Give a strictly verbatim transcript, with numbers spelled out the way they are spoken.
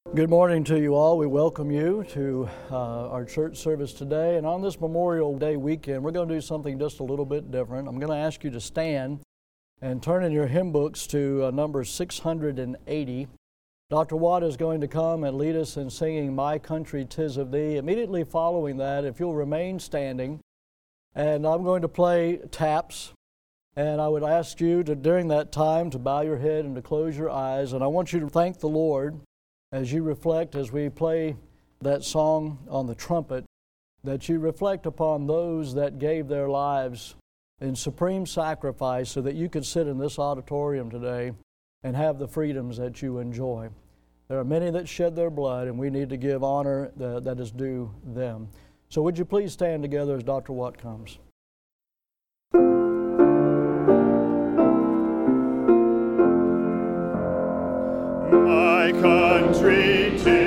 Good morning to you all. We welcome you to uh, our church service today. And on this Memorial Day weekend, we're going to do something just a little bit different. I'm going to ask you to stand and turn in your hymn books to uh, number six hundred eighty. Doctor Watt is going to come and lead us in singing My Country 'Tis of Thee. Immediately following that, if you'll remain standing, and I'm going to play taps. And I would ask you to, during that time, to bow your head and to close your eyes. And I want you to thank the Lord as you reflect, as we play that song on the trumpet, that you reflect upon those that gave their lives in supreme sacrifice so that you could sit in this auditorium today and have the freedoms that you enjoy. There are many that shed their blood, and we need to give honor that, that is due them. So would you please stand together as Doctor Watt comes. My country,